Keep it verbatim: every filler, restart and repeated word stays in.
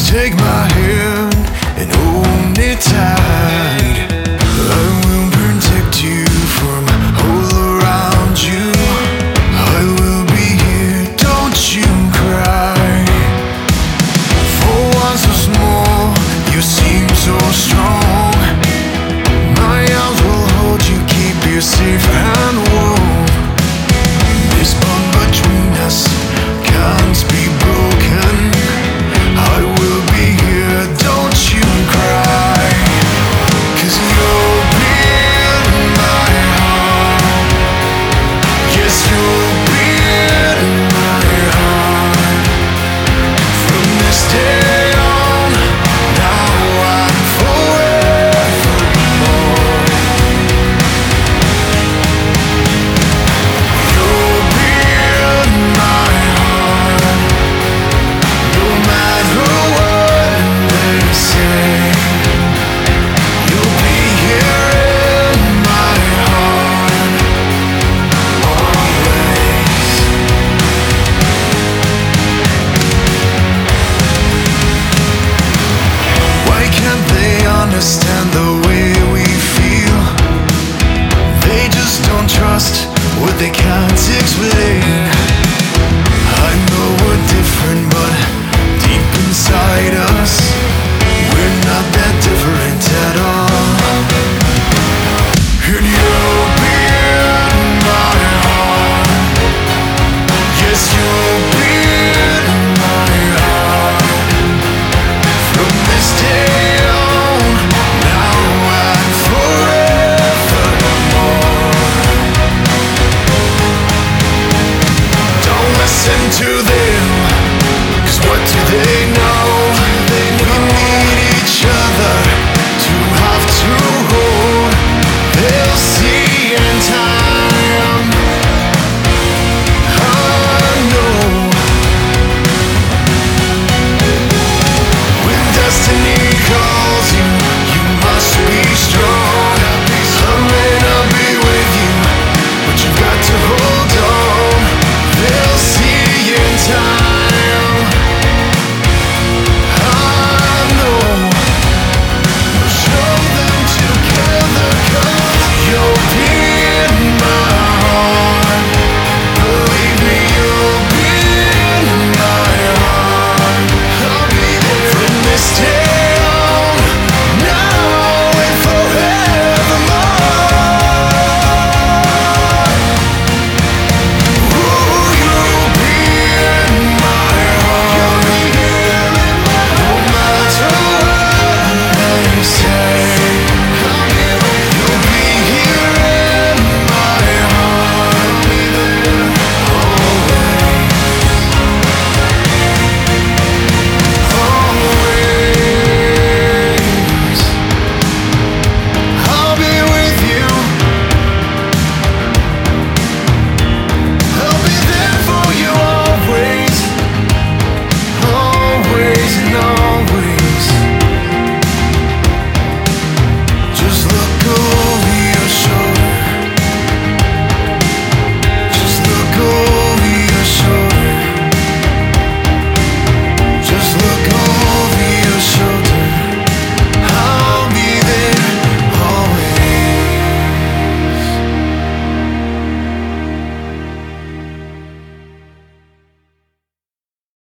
Take my hand and hold it tight. I will protect you from all around you. I will be here, don't you cry. For one so small, you seem so strong. My arms will hold you, keep you safe and warm. This bond between us can't be broken. I will be here, don't you cry. 'Cause you'll be in my heart. Yes, you'll be in my heart. From this day on, now and forevermore. You'll be in my heart. No matter what they say, you'll be here in my heart, always. Why can't they understand the way we feel? They just don't trust what they can't explain. I know we're different, but deep inside us, we're not that different at all. And you'll be in my heart. Yes, you'll be in my heart. From this day on, now and forevermore. Don't listen to them, 'cause what do they know? We need each other to have to hold. They'll see in time. I know when destiny calls you, you must be strong. I may not be with you, but you've got to hold on. They'll see in time. I know. Show them together, 'cause you'll be in my heart. Believe me, you'll be in my heart. I'll be there from this day on, now and forevermore. Ooh, you'll be in my heart. No matter what they say, you'll be here in my heart, always, always. I'll be with you. I'll be there for you always, always and always.